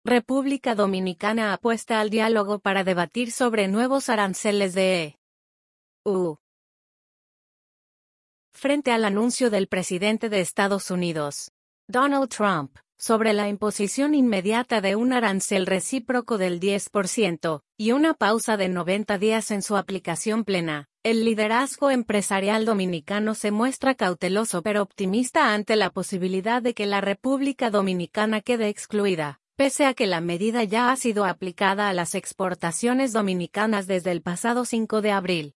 República Dominicana apuesta al diálogo para debatir sobre nuevos aranceles de EU. Frente al anuncio del presidente de Estados Unidos, Donald Trump, sobre la imposición inmediata de un arancel recíproco del 10% y una pausa de 90 días en su aplicación plena, el liderazgo empresarial dominicano se muestra cauteloso pero optimista ante la posibilidad de que la República Dominicana quede excluida, pese a que la medida ya ha sido aplicada a las exportaciones dominicanas desde el pasado 5 de abril.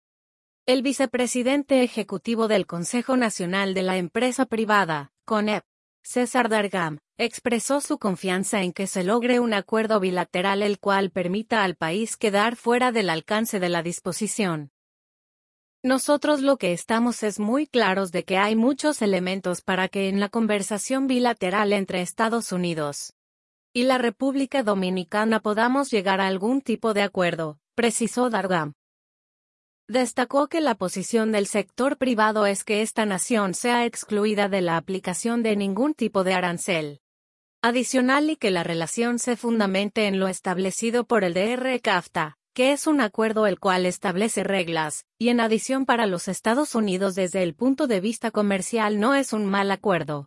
El vicepresidente ejecutivo del Consejo Nacional de la Empresa Privada, CONEP, César Dargam, expresó su confianza en que se logre un acuerdo bilateral el cual permita al país quedar fuera del alcance de la disposición. Nosotros lo que estamos es muy claros de que hay muchos elementos para que en la conversación bilateral entre Estados Unidos y la República Dominicana podamos llegar a algún tipo de acuerdo, precisó Dargam. Destacó que la posición del sector privado es que esta nación sea excluida de la aplicación de ningún tipo de arancel adicional y que la relación se fundamente en lo establecido por el DR-CAFTA, que es un acuerdo el cual establece reglas, y en adición para los Estados Unidos desde el punto de vista comercial no es un mal acuerdo.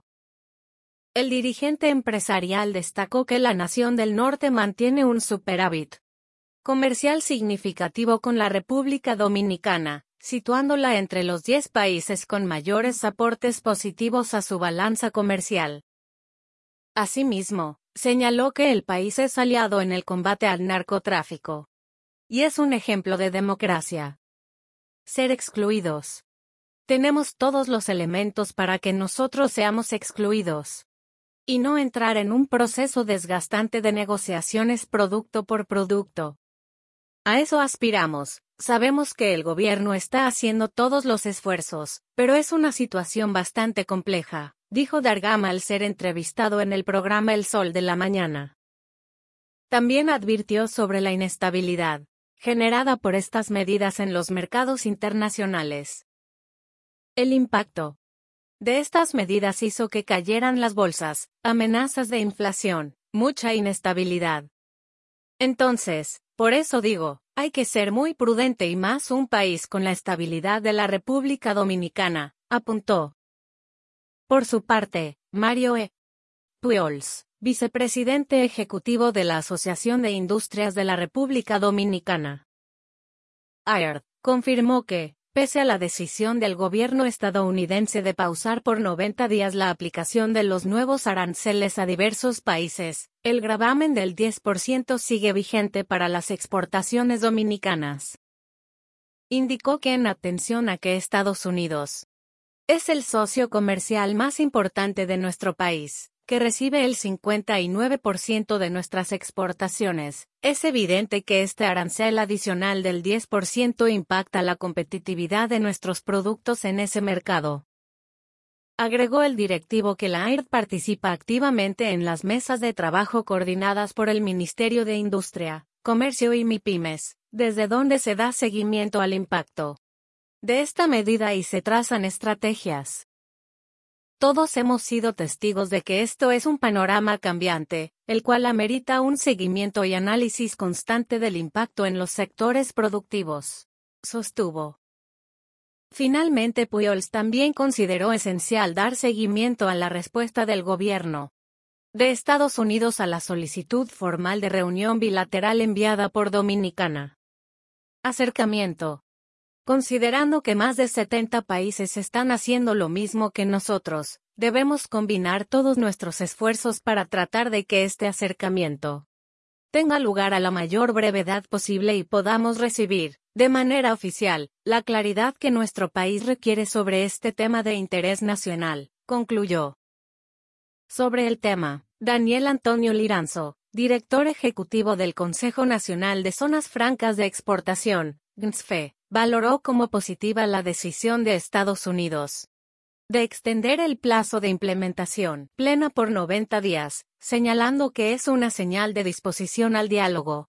El dirigente empresarial destacó que la nación del norte mantiene un superávit comercial significativo con la República Dominicana, situándola entre los 10 países con mayores aportes positivos a su balanza comercial. Asimismo, señaló que el país es aliado en el combate al narcotráfico y es un ejemplo de democracia. Ser excluidos. Tenemos todos los elementos para que nosotros seamos excluidos y no entrar en un proceso desgastante de negociaciones producto por producto. A eso aspiramos. Sabemos que el gobierno está haciendo todos los esfuerzos, pero es una situación bastante compleja, dijo Dargam al ser entrevistado en el programa El Sol de la Mañana. También advirtió sobre la inestabilidad generada por estas medidas en los mercados internacionales. El impacto de estas medidas hizo que cayeran las bolsas, amenazas de inflación, mucha inestabilidad. Entonces, por eso digo, hay que ser muy prudente y más un país con la estabilidad de la República Dominicana, apuntó. Por su parte, Mario E. Pujols, vicepresidente ejecutivo de la Asociación de Industrias de la República Dominicana, AIRD, confirmó que, pese a la decisión del gobierno estadounidense de pausar por 90 días la aplicación de los nuevos aranceles a diversos países, el gravamen del 10% sigue vigente para las exportaciones dominicanas. Indicó que en atención a que Estados Unidos es el socio comercial más importante de nuestro país, que recibe el 59% de nuestras exportaciones, es evidente que este arancel adicional del 10% impacta la competitividad de nuestros productos en ese mercado. Agregó el directivo que la AIRD participa activamente en las mesas de trabajo coordinadas por el Ministerio de Industria, Comercio y MIPYMES, desde donde se da seguimiento al impacto de esta medida y se trazan estrategias. Todos hemos sido testigos de que esto es un panorama cambiante, el cual amerita un seguimiento y análisis constante del impacto en los sectores productivos, sostuvo. Finalmente, Pujols también consideró esencial dar seguimiento a la respuesta del gobierno de Estados Unidos a la solicitud formal de reunión bilateral enviada por Dominicana. Acercamiento. Considerando que más de 70 países están haciendo lo mismo que nosotros, debemos combinar todos nuestros esfuerzos para tratar de que este acercamiento tenga lugar a la mayor brevedad posible y podamos recibir, de manera oficial, la claridad que nuestro país requiere sobre este tema de interés nacional, concluyó. Sobre el tema, Daniel Antonio Liranzo, director ejecutivo del Consejo Nacional de Zonas Francas de Exportación, CNSFE, valoró como positiva la decisión de Estados Unidos de extender el plazo de implementación plena por 90 días, señalando que es una señal de disposición al diálogo.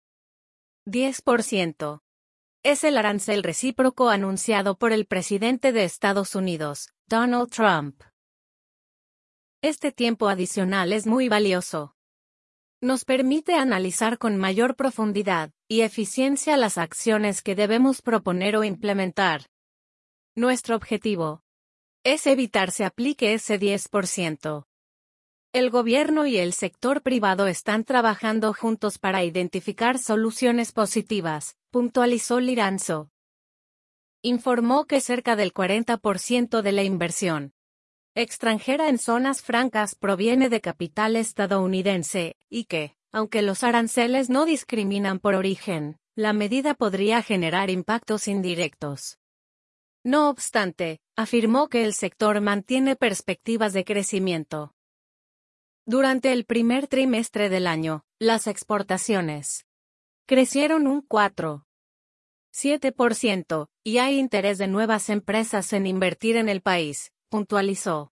10%. Es el arancel recíproco anunciado por el presidente de Estados Unidos, Donald Trump. Este tiempo adicional es muy valioso. nos permite analizar con mayor profundidad y eficiencia las acciones que debemos proponer o implementar. Nuestro objetivo es evitar se aplique ese 10%. El gobierno y el sector privado están trabajando juntos para identificar soluciones positivas, puntualizó Liranzo. Informó que cerca del 40% de la inversión extranjera en zonas francas proviene de capital estadounidense, y que, aunque los aranceles no discriminan por origen, la medida podría generar impactos indirectos. No obstante, afirmó que el sector mantiene perspectivas de crecimiento. Durante el primer trimestre del año, las exportaciones crecieron un 4,7%, y hay interés de nuevas empresas en invertir en el país, puntualizó.